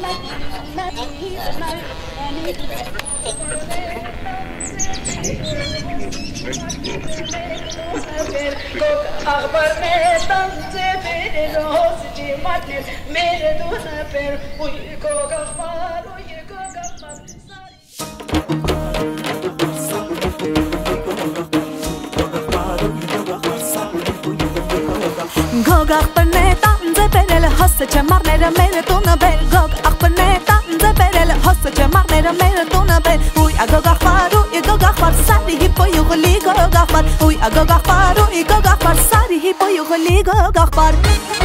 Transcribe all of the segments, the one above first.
अखबार में तंजे मेरे रोज जी माटे मेरे दूना पर उई को Gaffar Gogak perneta nze perel hosse çemarnere mere tuna bel Gogak perneta nze perel hosse çemarnere mere tuna bel Uy a gogak faru i gogak far sari hipo yughli gogak far Uy a gogak faru i gogak far sari hipo yughli gogak far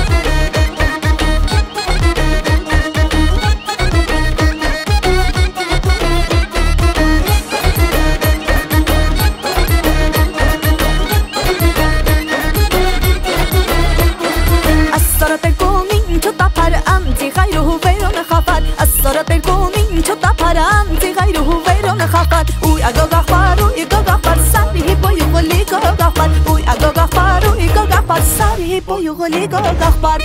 صارت الكونين شطة فرانتي غيره غيرون خفر وي أجوجا فارو يجوجا فرساري بو يغلي جوجا فر وي أجوجا فارو يجوجا فرساري بو يغلي جوجا فر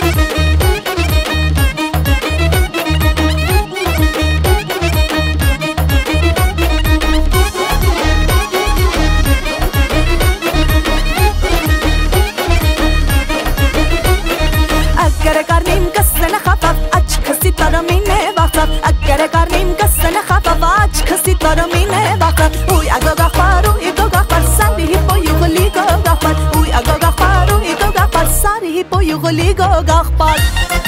أجر كارنيم كسر خفف أشخصي ترمينه اگر کاریم کسن خفاج کسی ترمینه وقت اوی اگا خارو ایگا خار سری پو یغلی گا خار اوی اگا خارو ایگا خار سری پو یغلی گا خار